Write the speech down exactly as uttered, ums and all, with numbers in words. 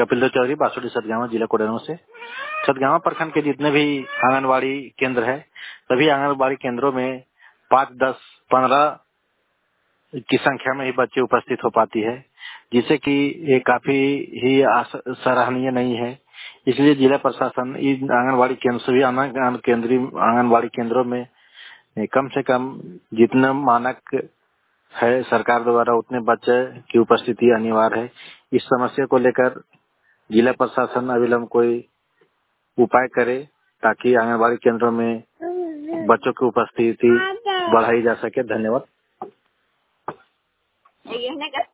कपिल देव चौधरी, बासुड़ी सतगावा, जिला कोडरमा से। सतगावा प्रखंड के जितने भी आंगनबाड़ी केंद्र है, सभी आंगनबाड़ी केंद्रों में पाँच, दस, पंद्रह की संख्या में ही बच्चे उपस्थित हो पाती है, जिससे कि ये काफी ही सराहनीय नहीं है। इसलिए जिला प्रशासन इन आंगनबाड़ी केंद्र सभी केंद्रीय आंगनबाड़ी केंद्रों में कम से कम जितना मानक है सरकार द्वारा उतने बच्चे की उपस्थिति अनिवार्य है। इस समस्या को लेकर जिला प्रशासन अविलंब कोई उपाय करे ताकि आंगनबाड़ी केंद्रों में बच्चों की उपस्थिति बढ़ाई जा सके। धन्यवाद।